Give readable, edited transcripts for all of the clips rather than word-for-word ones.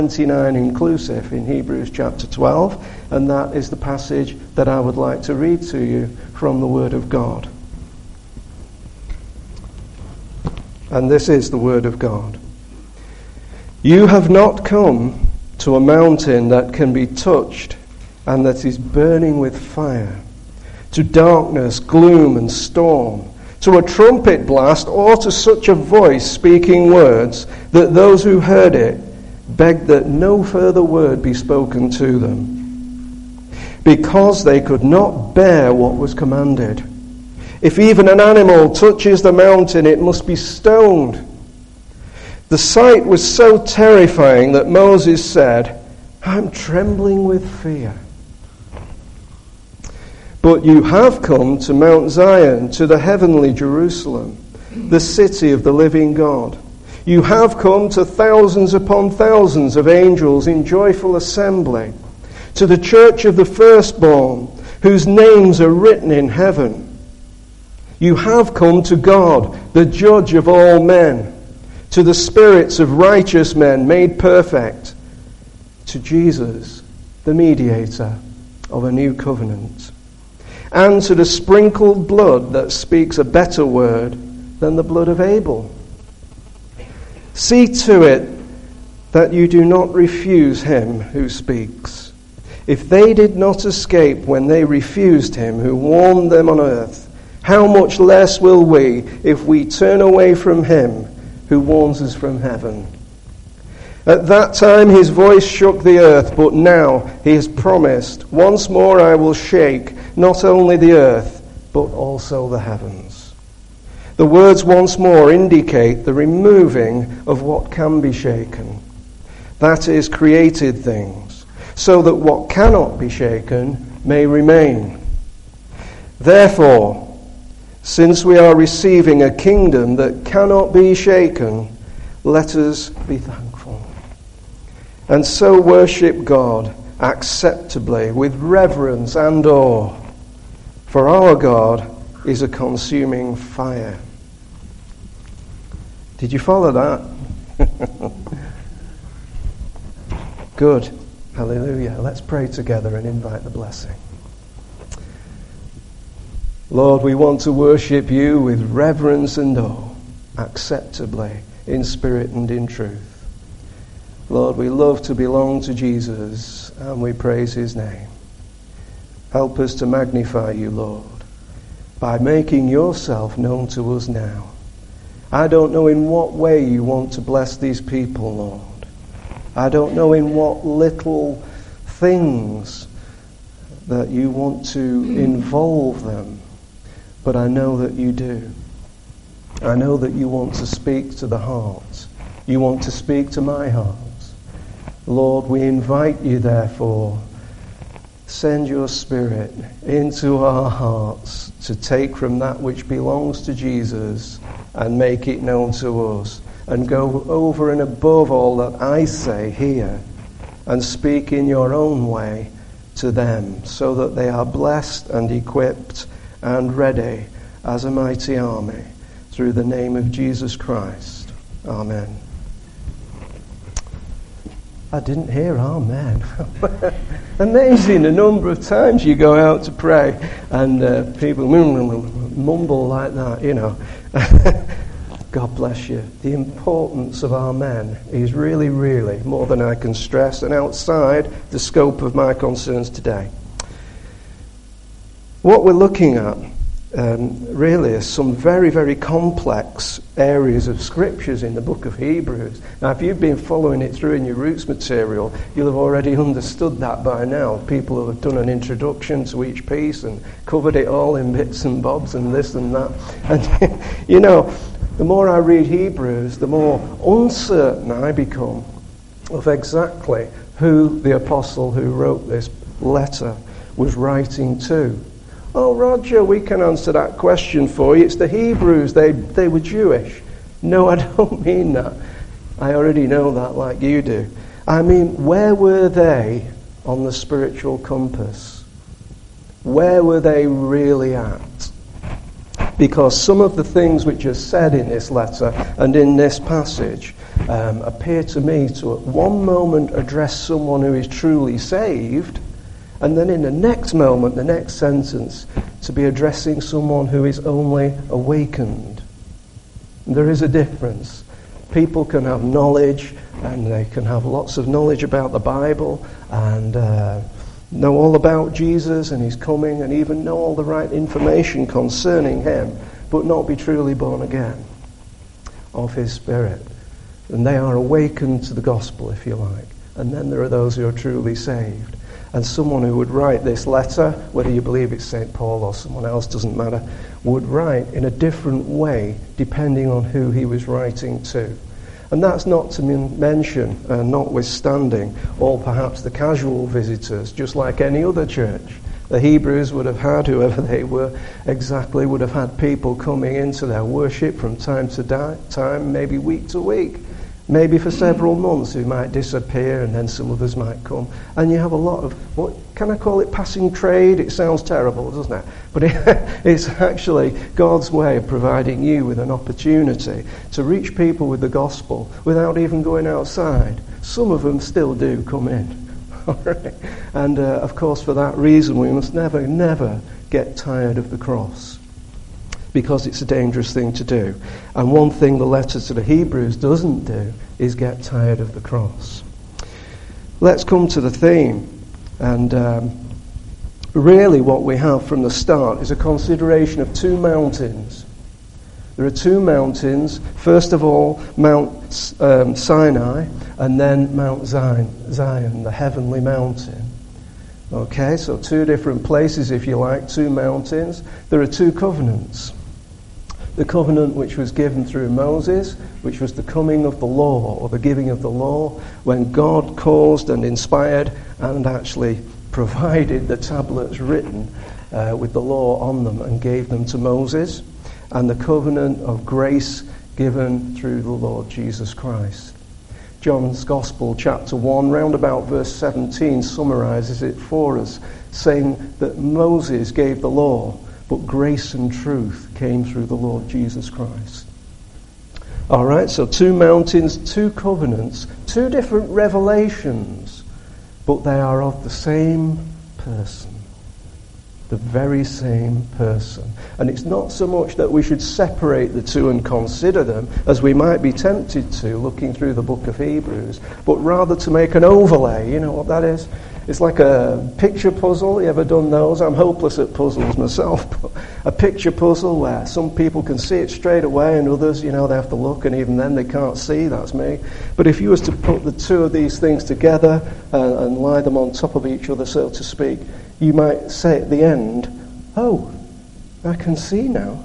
29 inclusive in Hebrews chapter 12, and that is the passage that I would like to read to you from the Word of God. And this is the Word of God. You have not come to a mountain that can be touched and that is burning with fire, to darkness, gloom and storm, to a trumpet blast, or to such a voice speaking words that those who heard it begged that no further word be spoken to them, because they could not bear what was commanded. If even an animal touches the mountain, it must be stoned. The sight was so terrifying that Moses said, I'm trembling with fear. But you have come to Mount Zion, to the heavenly Jerusalem, the city of the living God. You have come to thousands upon thousands of angels in joyful assembly, to the church of the firstborn, whose names are written in heaven. You have come to God, the judge of all men, to the spirits of righteous men made perfect, to Jesus, the mediator of a new covenant, and to the sprinkled blood that speaks a better word than the blood of Abel. See to it that you do not refuse him who speaks. If they did not escape when they refused him who warned them on earth, how much less will we if we turn away from him who warns us from heaven? At that time his voice shook the earth, but now he has promised, once more I will shake not only the earth, but also the heavens. The words once more indicate the removing of what can be shaken, that is, created things, so that what cannot be shaken may remain. Therefore, since we are receiving a kingdom that cannot be shaken, let us be thankful. And so worship God acceptably with reverence and awe, for our God is a consuming fire. Did you follow that? Good. Hallelujah. Let's pray together and invite the blessing. Lord, we want to worship you with reverence and awe, acceptably, in spirit and in truth. Lord, we love to belong to Jesus, and we praise his name. Help us to magnify you, Lord, by making yourself known to us now. I don't know in what way you want to bless these people, Lord. I don't know in what little things that you want to involve them, but I know that you do. I know that you want to speak to the heart. You want to speak to my heart. Lord, we invite you, therefore, send your Spirit into our hearts to take from that which belongs to Jesus and make it known to us, and go over and above all that I say here and speak in your own way to them, so that they are blessed and equipped and ready as a mighty army, through the name of Jesus Christ. Amen. I didn't hear amen. Amazing the number of times you go out to pray and people mumble like that, you know. God bless you. The importance of amen is really, really more than I can stress, and outside the scope of my concerns today. What we're looking at really is some very, very complex areas of scriptures in the book of Hebrews. Now, if you've been following it through in your roots material, you'll have already understood that by now. People have done an introduction to each piece and covered it all in bits and bobs and this and that. And, you know, the more I read Hebrews, the more uncertain I become of exactly who the apostle who wrote this letter was writing to. Oh, Roger, we can answer that question for you. It's the Hebrews. They were Jewish. No, I don't mean that. I already know that like you do. I mean, where were they on the spiritual compass? Where were they really at? Because some of the things which are said in this letter and in this passage appear to me to at one moment address someone who is truly saved, and then in the next moment, the next sentence, to be addressing someone who is only awakened. There is a difference. People can have knowledge, and they can have lots of knowledge about the Bible, and know all about Jesus and his coming, and even know all the right information concerning him, but not be truly born again of his Spirit. And they are awakened to the gospel, if you like. And then there are those who are truly saved. And someone who would write this letter, whether you believe it's St. Paul or someone else, doesn't matter, would write in a different way depending on who he was writing to. And that's not to mention, notwithstanding, all perhaps the casual visitors, just like any other church. The Hebrews would have had, whoever they were exactly, would have had people coming into their worship from time to time, maybe week to week. Maybe for several months who might disappear, and then some others might come. And you have a lot of, what can I call it, passing trade? It sounds terrible, doesn't it? But it's actually God's way of providing you with an opportunity to reach people with the gospel without even going outside. Some of them still do come in. All right? And of course, for that reason, we must never get tired of the cross, because it's a dangerous thing to do. And one thing the letter to the Hebrews doesn't do is get tired of the cross. Let's come to the theme. And really what we have from the start is a consideration of two mountains. There are two mountains. First of all, Mount Sinai, and then Mount Zion, the heavenly mountain. Okay, so two different places, if you like, two mountains. There are two covenants. The covenant which was given through Moses, which was the coming of the law, or the giving of the law, when God caused and inspired and actually provided the tablets written with the law on them and gave them to Moses, and the covenant of grace given through the Lord Jesus Christ. John's Gospel, chapter 1, round about verse 17, summarizes it for us, saying that Moses gave the law, but grace and truth came through the Lord Jesus Christ. All right, so two mountains, two covenants, two different revelations, but they are of the same person. The very same person. And it's not so much that we should separate the two and consider them, as we might be tempted to, looking through the book of Hebrews, but rather to make an overlay. You know what that is? It's like a picture puzzle. You ever done those? I'm hopeless at puzzles myself. But a picture puzzle where some people can see it straight away and others, they have to look, and even then they can't see. That's me. But if you was to put the two of these things together and lie them on top of each other, so to speak, you might say at the end, oh, I can see now.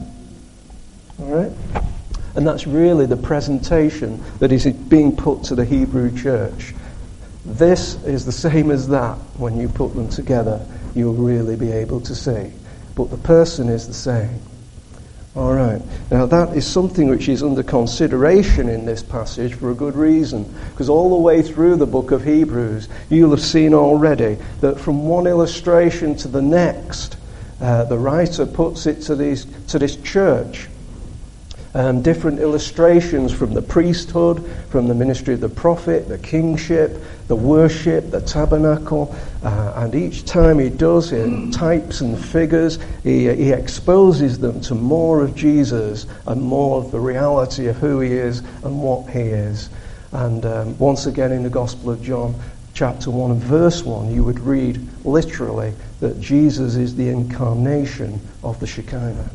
All right? And that's really the presentation that is being put to the Hebrew church. This is the same as that. When you put them together, you'll really be able to see. But the person is the same. All right. Now that is something which is under consideration in this passage for a good reason. Because all the way through the book of Hebrews, you'll have seen already that from one illustration to the next, the writer puts it to this church. Different illustrations from the priesthood, from the ministry of the prophet, the kingship, the worship, the tabernacle, and each time he does in types and figures, he exposes them to more of Jesus and more of the reality of who he is and what he is. And once again in the Gospel of John, chapter 1 and verse 1, you would read literally that Jesus is the incarnation of the Shekinah.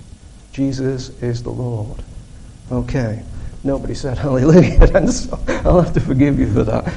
Jesus is the Lord. Okay. Nobody said hallelujah, and so I'll have to forgive you for that.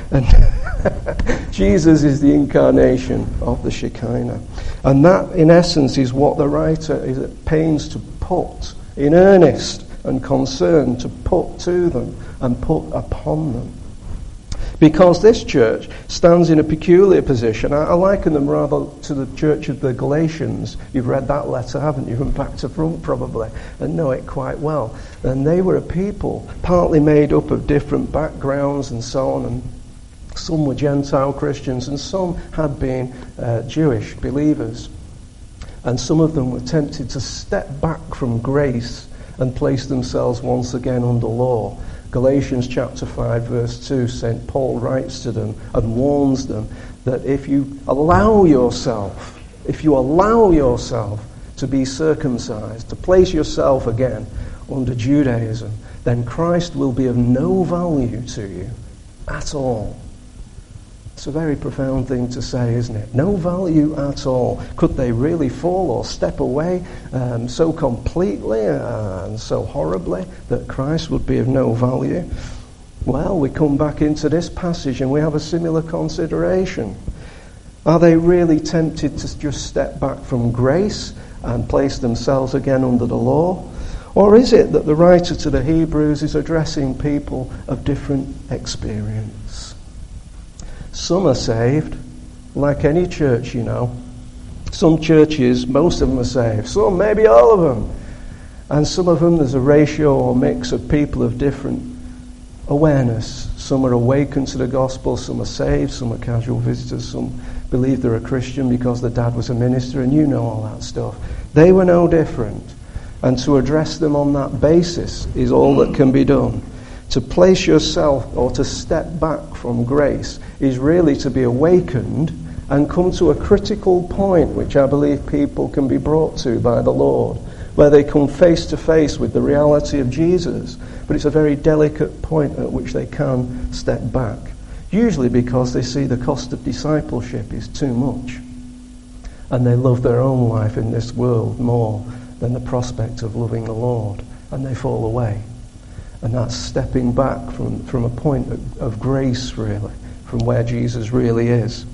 And Jesus is the incarnation of the Shekinah. And that, in essence, is what the writer is at pains to put in earnest and concern to put to them and put upon them. Because this church stands in a peculiar position. I liken them rather to the church of the Galatians. You've read that letter, haven't you, from back to front probably, and know it quite well. And they were a people partly made up of different backgrounds and so on, and some were Gentile Christians and some had been Jewish believers. And some of them were tempted to step back from grace and place themselves once again under law. Galatians chapter 5 verse 2, St. Paul writes to them and warns them that if you allow yourself to be circumcised, to place yourself again under Judaism, then Christ will be of no value to you at all. It's a very profound thing to say, isn't it? No value at all. Could they really fall or step away so completely and so horribly that Christ would be of no value? Well, we come back into this passage and we have a similar consideration. Are they really tempted to just step back from grace and place themselves again under the law? Or is it that the writer to the Hebrews is addressing people of different experience? Some are saved, like any church, you know. Some churches, most of them are saved. Some, maybe all of them. And some of them, there's a ratio or mix of people of different awareness. Some are awakened to the gospel, some are saved, some are casual visitors, some believe they're a Christian because their dad was a minister, and you know all that stuff. They were no different. And to address them on that basis is all that can be done. To place yourself or to step back from grace is really to be awakened and come to a critical point, which I believe people can be brought to by the Lord, where they come face to face with the reality of Jesus. But it's a very delicate point at which they can step back, usually because they see the cost of discipleship is too much, and they love their own life in this world more than the prospect of loving the Lord, and they fall away. And that's stepping back from a point of grace, really, from where Jesus really is.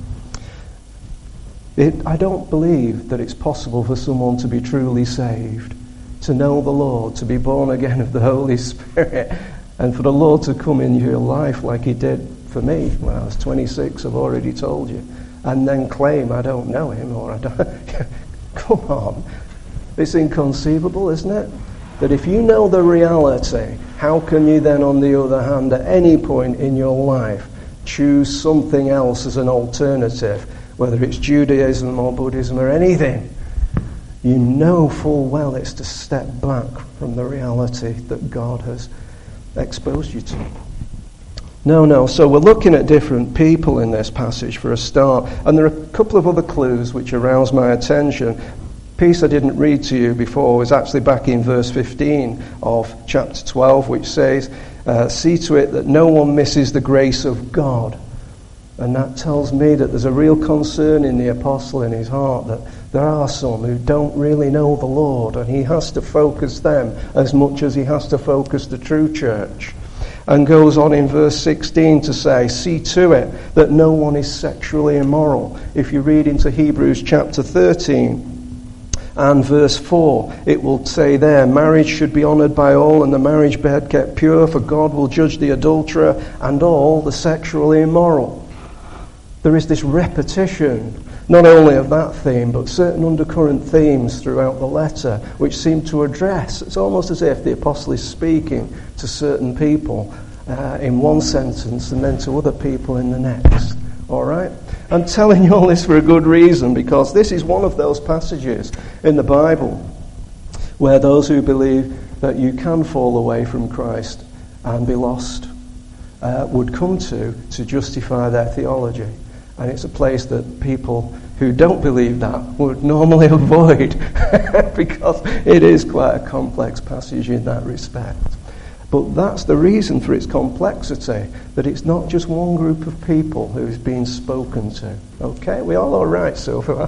I don't believe that it's possible for someone to be truly saved, to know the Lord, to be born again of the Holy Spirit, and for the Lord to come into your life like he did for me when I was 26, I've already told you, and then claim I don't know him, or I don't... Come on. It's inconceivable, isn't it? That if you know the reality, how can you then, on the other hand, at any point in your life, choose something else as an alternative, whether it's Judaism or Buddhism or anything? You know full well it's to step back from the reality that God has exposed you to. No. So we're looking at different people in this passage for a start. And there are a couple of other clues which arouse my attention. Piece I didn't read to you before was actually back in verse 15 of chapter 12, which says, see to it that no one misses the grace of God. And that tells me that there's a real concern in the apostle in his heart that there are some who don't really know the Lord, and he has to focus them as much as he has to focus the true church. And goes on in verse 16 to say, see to it that no one is sexually immoral. If you read into Hebrews chapter 13 and verse 4, it will say there, marriage should be honoured by all, and the marriage bed kept pure, for God will judge the adulterer and all the sexually immoral. There is this repetition, not only of that theme, but certain undercurrent themes throughout the letter, which seem to address, it's almost as if the apostle is speaking to certain people in one sentence and then to other people in the next. All right? I'm telling you all this for a good reason, because this is one of those passages in the Bible where those who believe that you can fall away from Christ and be lost would come to justify their theology. And it's a place that people who don't believe that would normally avoid because it is quite a complex passage in that respect. But that's the reason for its complexity, that it's not just one group of people who's being spoken to. Okay, we all right so far?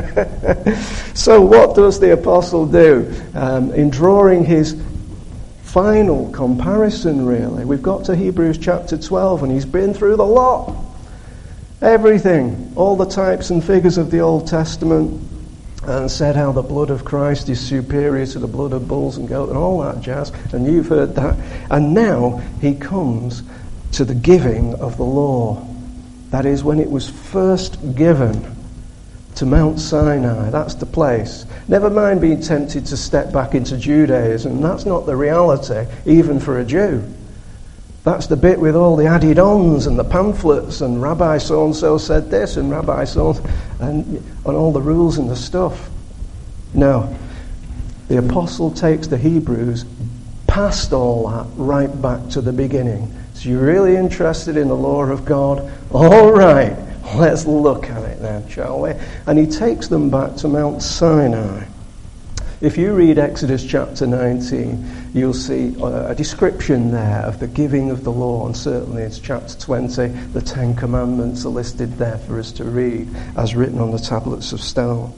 So what does the apostle do? In drawing his final comparison, really, we've got to Hebrews chapter 12, and he's been through the lot. Everything, all the types and figures of the Old Testament, and said how the blood of Christ is superior to the blood of bulls and goats and all that jazz, and you've heard that. And now he comes to the giving of the law. That is, when it was first given to Mount Sinai. That's the place. Never mind being tempted to step back into Judaism. That's not the reality, even for a Jew. That's the bit with all the added-ons and the pamphlets and Rabbi so-and-so said this and Rabbi so and all the rules and the stuff. No. The apostle takes the Hebrews past all that, right back to the beginning. So you're really interested in the law of God? All right, let's look at it then, shall we? And he takes them back to Mount Sinai. If you read Exodus chapter 19, you'll see a description there of the giving of the law, and certainly it's chapter 20, the Ten Commandments are listed there for us to read, as written on the tablets of stone.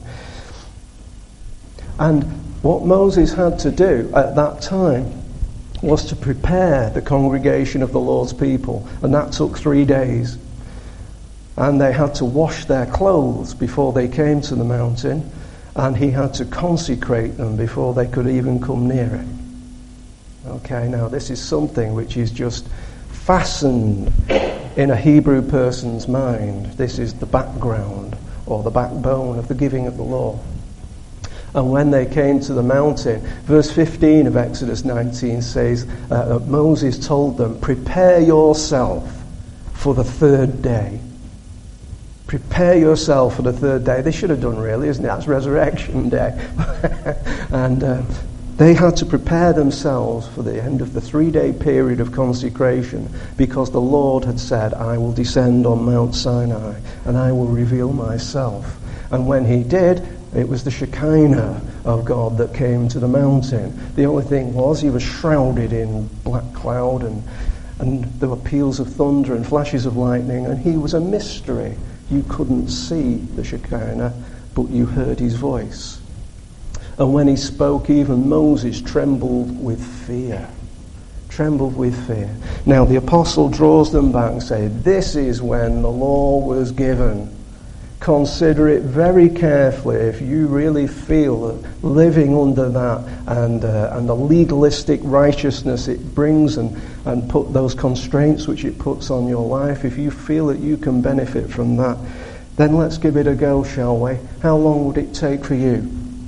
And what Moses had to do at that time was to prepare the congregation of the Lord's people, and that took 3 days. And they had to wash their clothes before they came to the mountain, and he had to consecrate them before they could even come near it. Okay, now this is something which is just fastened in a Hebrew person's mind. This is the background or the backbone of the giving of the law. And when they came to the mountain, verse 15 of Exodus 19 says that Moses told them, prepare yourself for the third day. Prepare yourself for the third day. They should have done, really, isn't it? That's resurrection day. And they had to prepare themselves for the end of the 3-day period of consecration, because the Lord had said, I will descend on Mount Sinai and I will reveal myself. And when he did, it was the Shekinah of God that came to the mountain. The only thing was, he was shrouded in black cloud, and there were peals of thunder and flashes of lightning, and he was a mystery. You couldn't see the Shekinah, but you heard his voice. And when he spoke, even Moses trembled with fear. Trembled with fear. Now the apostle draws them back and says, this is when the law was given. Consider it very carefully if you really feel that living under that and the legalistic righteousness it brings and put those constraints which it puts on your life, if you feel that you can benefit from that, then let's give it a go, shall we? How long would it take for you?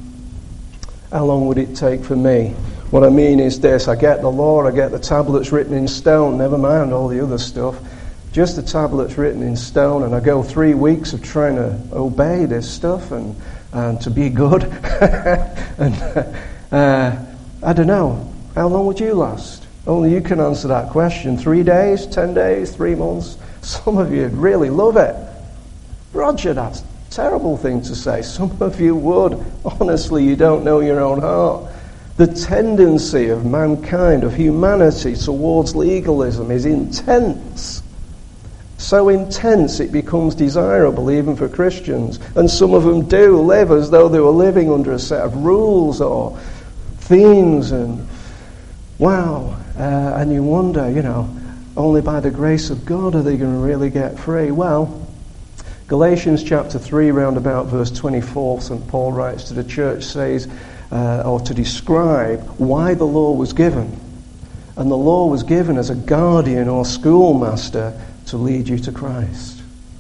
How long would it take for me? What I mean is this, I get the law, I get the tablets written in stone, never mind all the other stuff. Just the tablets written in stone, and I go 3 weeks of trying to obey this stuff and to be good. And I don't know, how long would you last? Only you can answer that question. 3 days, 10 days, 3 months? Some of you really love it. Roger, that's a terrible thing to say. Some of you would. Honestly, you don't know your own heart. The tendency of mankind, of humanity towards legalism is intense. So intense it becomes desirable even for Christians. And some of them do live as though they were living under a set of rules or themes. And wow, and you wonder, only by the grace of God are they going to really get free. Well, Galatians chapter 3, round about verse 24, St. Paul writes to the church, says, or to describe why the law was given. And the law was given as a guardian or schoolmaster to lead you to Christ.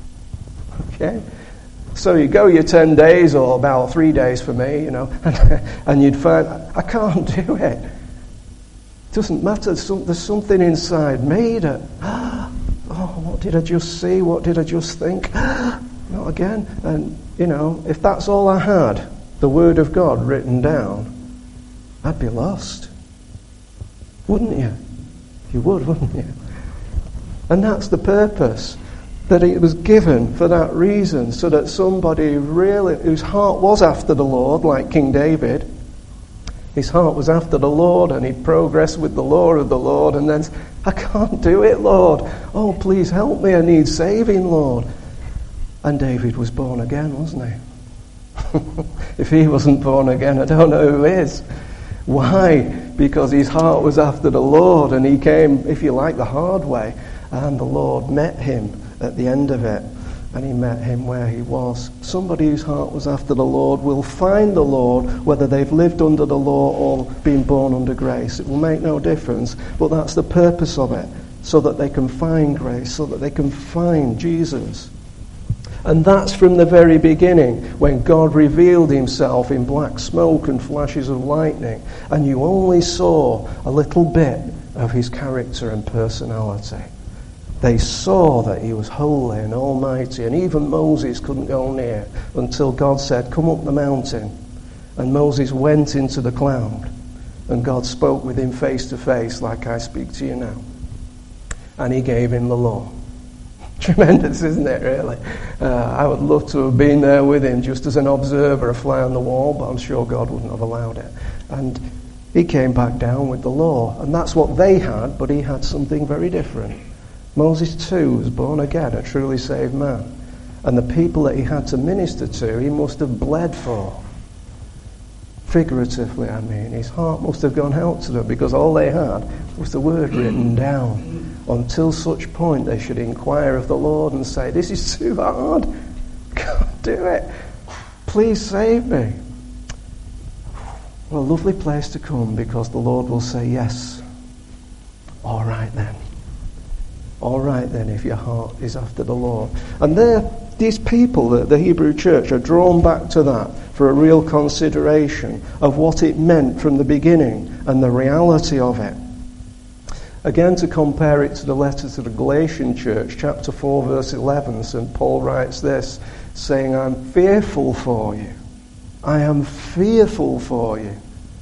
Okay? So you go your 10 days, or about 3 days for me, and you'd find, I can't do it. It doesn't matter. There's something inside me that, what did I just see? What did I just think? Not again. And, if that's all I had, the Word of God written down, I'd be lost. Wouldn't you? You would, wouldn't you? And that's the purpose, that it was given for that reason, so that somebody really, whose heart was after the Lord, like King David, his heart was after the Lord, and he progressed with the law of the Lord, and then, I can't do it, Lord. Oh, please help me, I need saving, Lord. And David was born again, wasn't he? If he wasn't born again, I don't know who is. Why? Because his heart was after the Lord, and he came, if you like, the hard way. And the Lord met him at the end of it, and he met him where he was. Somebody whose heart was after the Lord will find the Lord, whether they've lived under the law or been born under grace. It will make no difference, but that's the purpose of it, so that they can find grace, so that they can find Jesus. And that's from the very beginning, when God revealed himself in black smoke and flashes of lightning, and you only saw a little bit of his character and personality. They saw that he was holy and almighty, and even Moses couldn't go near until God said, come up the mountain. And Moses went into the cloud, And God spoke with him face to face like I speak to you now. And he gave him the law. Tremendous, isn't it, really? I would love to have been there with him just as an observer, a fly on the wall, but I'm sure God wouldn't have allowed it. And he came back down with the law. And that's what they had, but he had something very different. Moses too was born again, a truly saved man. And the people that he had to minister to, he must have bled for. Figuratively, I mean. His heart must have gone out to them because all they had was the word written down. Until such point they should inquire of the Lord and say, this is too hard. Can't do it. Please save me. Well, a lovely place to come because the Lord will say, yes. All right then. All right then, if your heart is after the Lord. And these people, the Hebrew church, are drawn back to that for a real consideration of what it meant from the beginning and the reality of it. Again, to compare it to the letter to the Galatian church, chapter 4, verse 11, St. Paul writes this, saying, I'm fearful for you. I am fearful for you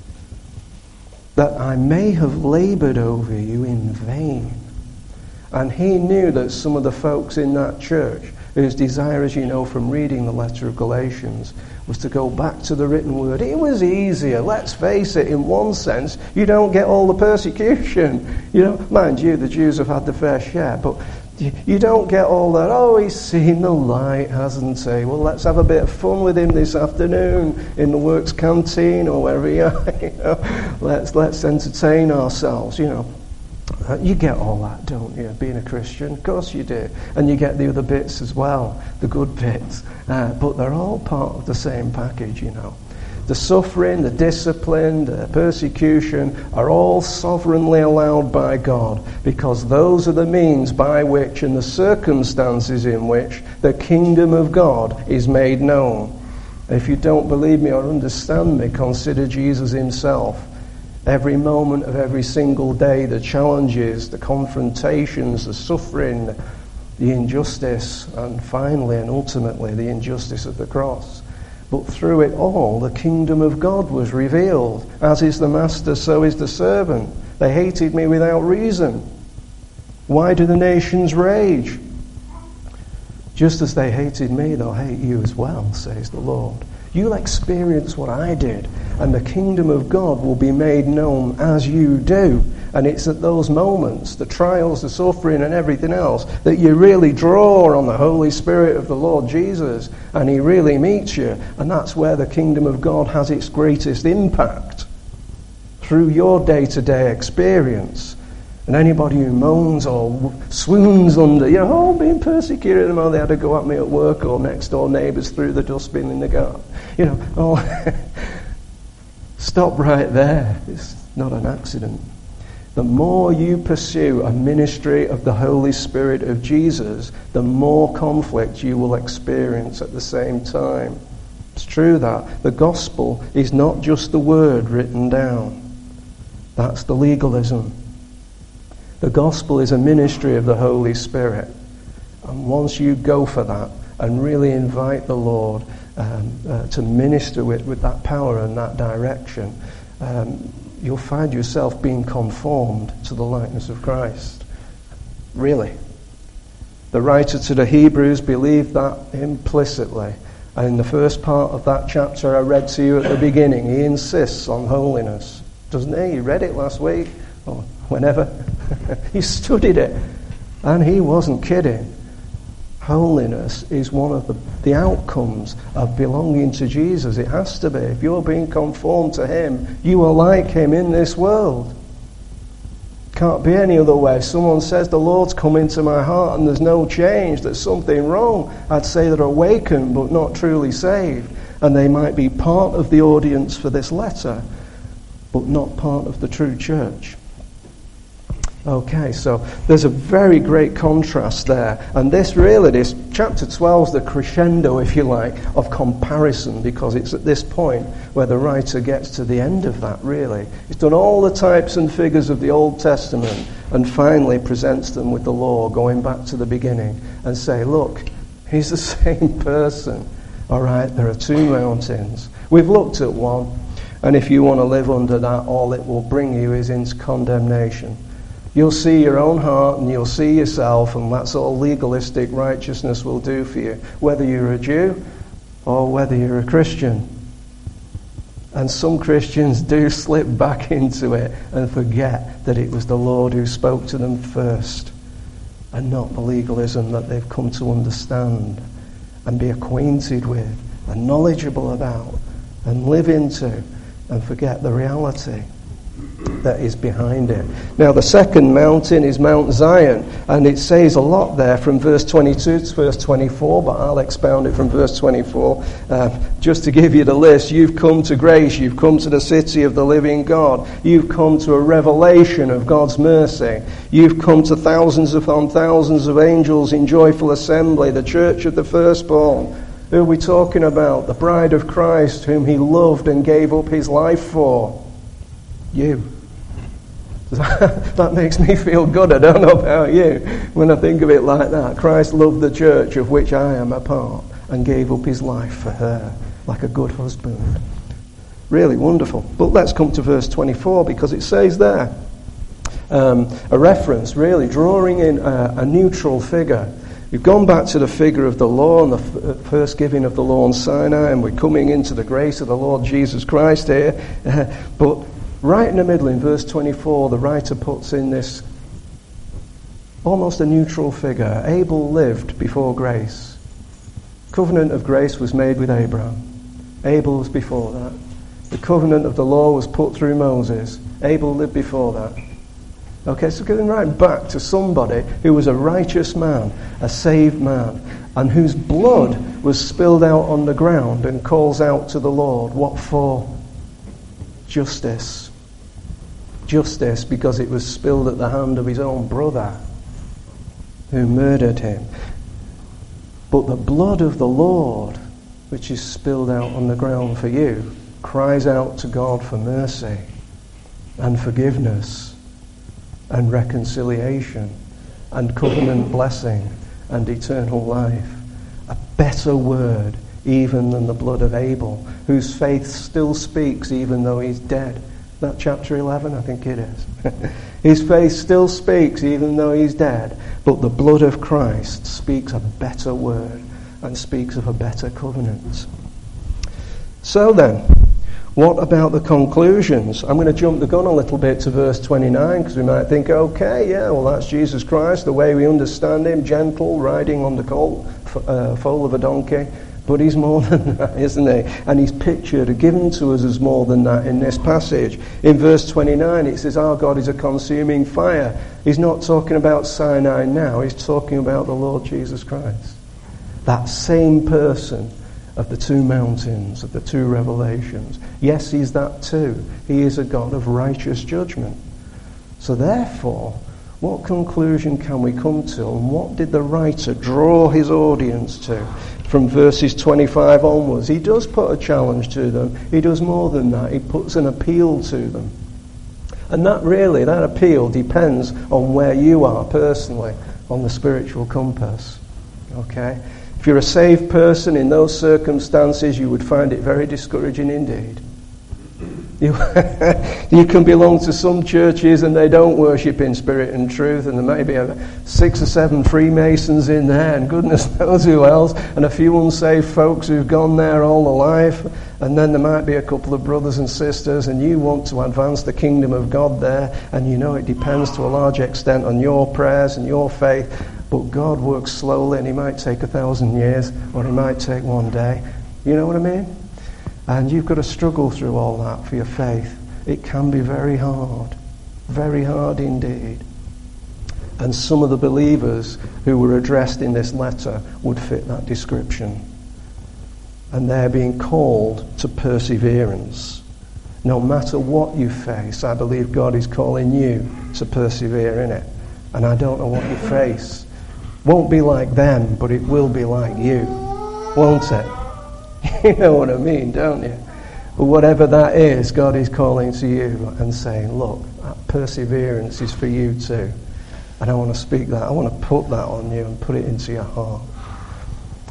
that I may have laboured over you in vain. And he knew that some of the folks in that church, whose desire, as you know from reading the letter of Galatians, was to go back to the written word. It was easier, let's face it, in one sense. You don't get all the persecution. You know, mind you, the Jews have had their fair share, but you don't get all that, oh, he's seen the light, hasn't he? Well, let's have a bit of fun with him this afternoon in the works canteen or wherever you are. You know? Let's entertain ourselves, you know. You get all that, don't you, being a Christian? Of course you do. And you get the other bits as well, the good bits. But they're all part of the same package, you know. The suffering, the discipline, the persecution are all sovereignly allowed by God because those are the means by which and the circumstances in which the kingdom of God is made known. If you don't believe me or understand me, consider Jesus himself. Every moment of every single day, the challenges, the confrontations, the suffering, the injustice, and finally and ultimately the injustice of the cross. But through it all, the kingdom of God was revealed. As is the master, so is the servant. They hated me without reason. Why do the nations rage? Just as they hated me, they'll hate you as well, says the Lord. You'll experience what I did, and the kingdom of God will be made known as you do. And it's at those moments, the trials, the suffering and everything else, that you really draw on the Holy Spirit of the Lord Jesus, and he really meets you. And that's where the kingdom of God has its greatest impact, through your day-to-day experience. And anybody who moans or swoons under, oh, being persecuted, they had to go at me at work, or next door neighbours threw the dustbin in the garden. Stop right there. It's not an accident. The more you pursue a ministry of the Holy Spirit of Jesus, the more conflict you will experience at the same time. It's true that the gospel is not just the word written down. That's the legalism. The gospel is a ministry of the Holy Spirit. And once you go for that and really invite the Lord to minister with that power and that direction, you'll find yourself being conformed to the likeness of Christ. Really. The writer to the Hebrews believed that implicitly. And in the first part of that chapter I read to you at the beginning, he insists on holiness. Doesn't he? You read it last week or whenever. He studied it. And he wasn't kidding. Holiness is one of the outcomes of belonging to Jesus. It has to be. If you're being conformed to him, you are like him in this world. Can't be any other way. Someone says, the Lord's come into my heart and there's no change, there's something wrong. I'd say they're awakened but not truly saved. And they might be part of the audience for this letter, but not part of the true church. Okay, so there's a very great contrast there. And this chapter 12 is the crescendo, if you like, of comparison, because it's at this point where the writer gets to the end of that, really. He's done all the types and figures of the Old Testament and finally presents them with the law, going back to the beginning, and say, look, he's the same person. All right, there are two mountains. We've looked at one. And if you want to live under that, all it will bring you is into condemnation. You'll see your own heart and you'll see yourself, and that's all legalistic righteousness will do for you, whether you're a Jew or whether you're a Christian. And some Christians do slip back into it and forget that it was the Lord who spoke to them first, and not the legalism that they've come to understand and be acquainted with and knowledgeable about and live into, and forget the reality that is behind it. Now, the second mountain is Mount Zion, and it says a lot there from verse 22 to verse 24, but I'll expound it from verse 24. Just to give you the list: you've come to grace, you've come to the city of the living God, you've come to a revelation of God's mercy, you've come to thousands upon thousands of angels in joyful assembly, the church of the firstborn. Who are we talking about? The bride of Christ, whom he loved and gave up his life for. You. That makes me feel good. I don't know about you. When I think of it like that, Christ loved the church of which I am a part and gave up his life for her like a good husband. Really wonderful. But let's come to verse 24, because it says there a reference, really drawing in a neutral figure. We've gone back to the figure of the law and the first giving of the law on Sinai, and we're coming into the grace of the Lord Jesus Christ here. But right in the middle, in verse 24, the writer puts in this almost a neutral figure. Abel lived before grace. Covenant of grace was made with Abraham. Abel was before that. The covenant of the law was put through Moses. Abel lived before that. Okay, so getting right back to somebody who was a righteous man, a saved man, and whose blood was spilled out on the ground, and calls out to the Lord. What for? Justice. Justice, because it was spilled at the hand of his own brother who murdered him. But the blood of the Lord, which is spilled out on the ground for you, cries out to God for mercy and forgiveness and reconciliation and covenant blessing and eternal life. A better word even than the blood of Abel, whose faith still speaks even though he's dead. That chapter 11, I think it is. His faith still speaks even though he's dead, but the blood of Christ speaks a better word and speaks of a better covenant. So then, what about the conclusions? I'm going to jump the gun a little bit to verse 29, because we might think, okay, yeah, well, that's Jesus Christ, the way we understand him, gentle, riding on the foal of a donkey. But he's more than that, isn't he? And he's pictured, given to us as more than that in this passage. In verse 29, it says, our God is a consuming fire. He's not talking about Sinai now, he's talking about the Lord Jesus Christ. That same person of the two mountains, of the two revelations. Yes, he's that too. He is a God of righteous judgment. So therefore, what conclusion can we come to, and what did the writer draw his audience to? From verses 25 onwards, he does put a challenge to them. He does more than that. He puts an appeal to them. And that appeal depends on where you are personally on the spiritual compass. Okay? If you're a saved person in those circumstances, you would find it very discouraging indeed. You can belong to some churches and they don't worship in spirit and truth, and there may be 6 or 7 Freemasons in there, and goodness knows who else, and a few unsaved folks who've gone there all their life, and then there might be a couple of brothers and sisters, and you want to advance the kingdom of God there, and you know it depends to a large extent on your prayers and your faith, but God works slowly, and he might take 1,000 years, or he might take one day. You know what I mean? And you've got to struggle through all that for your faith. It can be very hard indeed. And some of the believers who were addressed in this letter would fit that description. And they're being called to perseverance. No matter what you face, I believe God is calling you to persevere in it. And I don't know what you face. Won't be like them, but it will be like you, won't it? You know what I mean, don't you? But whatever that is, God is calling to you and saying, look, that perseverance is for you too. And I want to speak that. I want to put that on you and put it into your heart.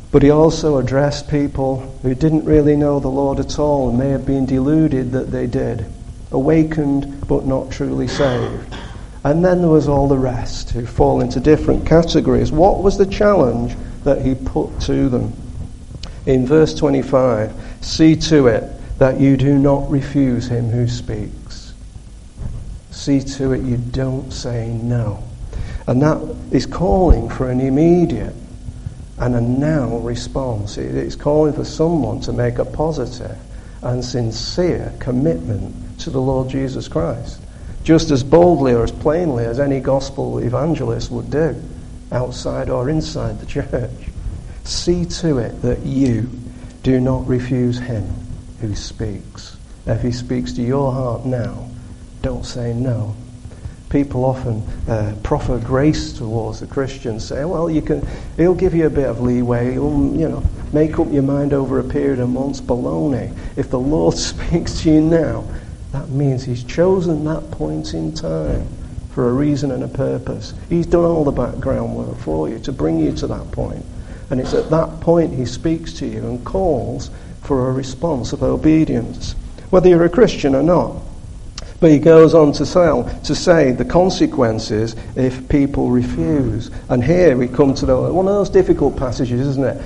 But he also addressed people who didn't really know the Lord at all and may have been deluded that they did, awakened but not truly saved. And then there was all the rest who fall into different categories. What was the challenge that he put to them? In verse 25, see to it that you do not refuse him who speaks. See to it you don't say no. And that is calling for an immediate and a now response. It's calling for someone to make a positive and sincere commitment to the Lord Jesus Christ, just as boldly or as plainly as any gospel evangelist would do, outside or inside the church. See to it that you do not refuse him who speaks. If he speaks to your heart now, don't say no. People often proffer grace towards the Christians, say, well, he'll give you a bit of leeway, he'll, make up your mind over a period of months. Baloney. If the Lord speaks to you now, that means he's chosen that point in time for a reason and a purpose. He's done all the background work for you to bring you to that point. And it's at that point he speaks to you and calls for a response of obedience, whether you're a Christian or not. But he goes on to say the consequences if people refuse. And here we come to one of those difficult passages, isn't it?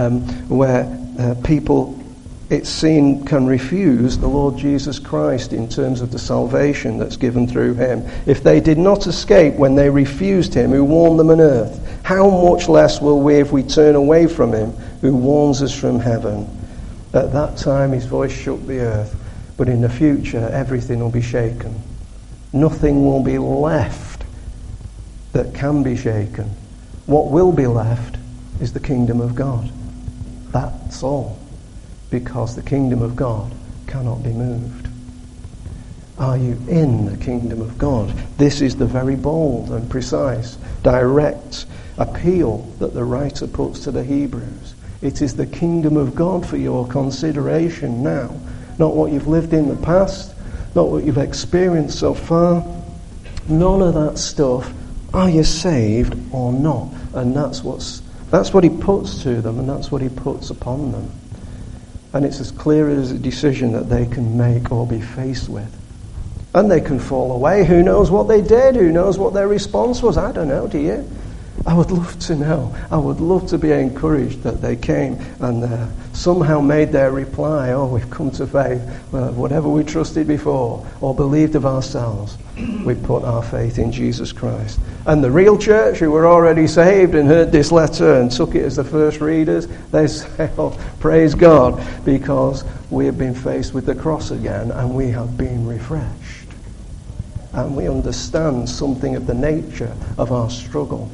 Where people, it's seen, can refuse the Lord Jesus Christ in terms of the salvation that's given through him. If they did not escape when they refused him who warned them on earth, how much less will we if we turn away from him who warns us from heaven? At that time his voice shook the earth. But in the future, everything will be shaken. Nothing will be left that can be shaken. What will be left is the kingdom of God. That's all. Because the kingdom of God cannot be moved. Are you in the kingdom of God? This is the very bold and precise, direct appeal that the writer puts to the Hebrews. It is the kingdom of God for your consideration now. Not what you've lived in the past, not what you've experienced so far. None of that stuff. Are you saved or not? And that's what he puts to them, and that's what he puts upon them. And it's as clear as a decision that they can make or be faced with. And they can fall away. Who knows what they did? Who knows what their response was? I don't know, do you? I would love to know. I would love to be encouraged that they came and somehow made their reply, we've come to faith. Whatever we trusted before or believed of ourselves, we put our faith in Jesus Christ. And the real church, who were already saved and heard this letter and took it as the first readers, they say, praise God, because we have been faced with the cross again and we have been refreshed. And we understand something of the nature of our struggle.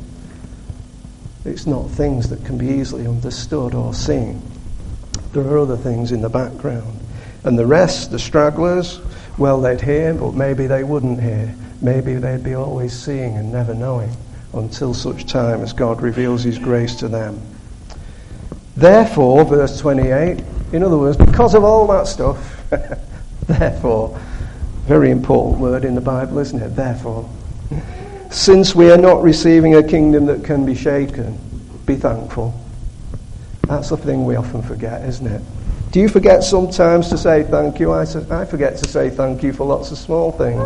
It's not things that can be easily understood or seen. There are other things in the background. And the rest, the stragglers, well, they'd hear, but maybe they wouldn't hear. Maybe they'd be always seeing and never knowing until such time as God reveals his grace to them. Therefore, verse 28, in other words, because of all that stuff, therefore, very important word in the Bible, isn't it? Therefore. Since we are not receiving a kingdom that can be shaken, be thankful. That's the thing we often forget, isn't it? Do you forget sometimes to say thank you? I forget to say thank you for lots of small things.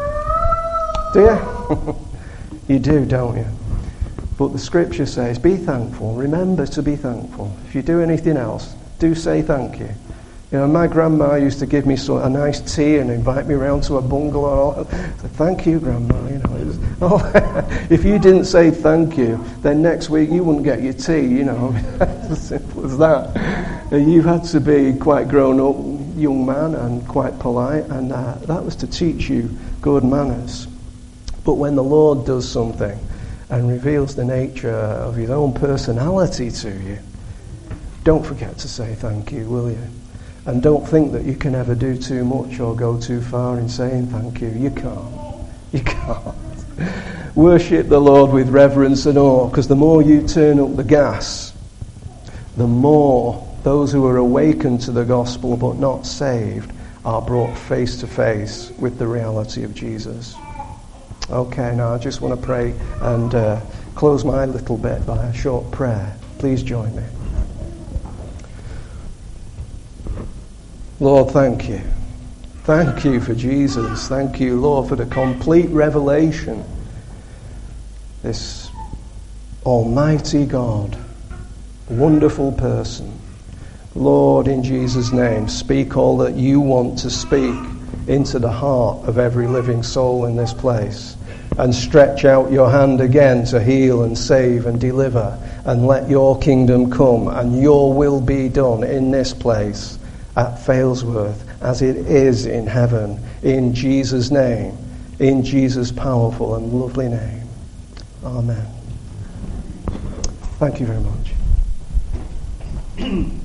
Do you? You do, don't you? But the scripture says, be thankful. Remember to be thankful. If you do anything else, do say thank you. My grandma used to give me a nice tea and invite me around to a bungalow. I said, thank you, Grandma. If you didn't say thank you, then next week you wouldn't get your tea. It's as simple as that. You had to be quite grown-up young man and quite polite, and that was to teach you good manners. But when the Lord does something and reveals the nature of his own personality to you, don't forget to say thank you, will you? And don't think that you can ever do too much or go too far in saying thank you. You can't. You can't. Worship the Lord with reverence and awe, because the more you turn up the gas, the more those who are awakened to the gospel but not saved are brought face to face with the reality of Jesus. Okay, now I just want to pray and close my little bit by a short prayer. Please join me. Lord, thank you. Thank you for Jesus. Thank you, Lord, for the complete revelation. This almighty God, wonderful person. Lord, in Jesus' name, speak all that you want to speak into the heart of every living soul in this place. And stretch out your hand again to heal and save and deliver. And let your kingdom come and your will be done in this place at Failsworth as it is in heaven. In Jesus' name. In Jesus' powerful and lovely name. Amen. Thank you very much.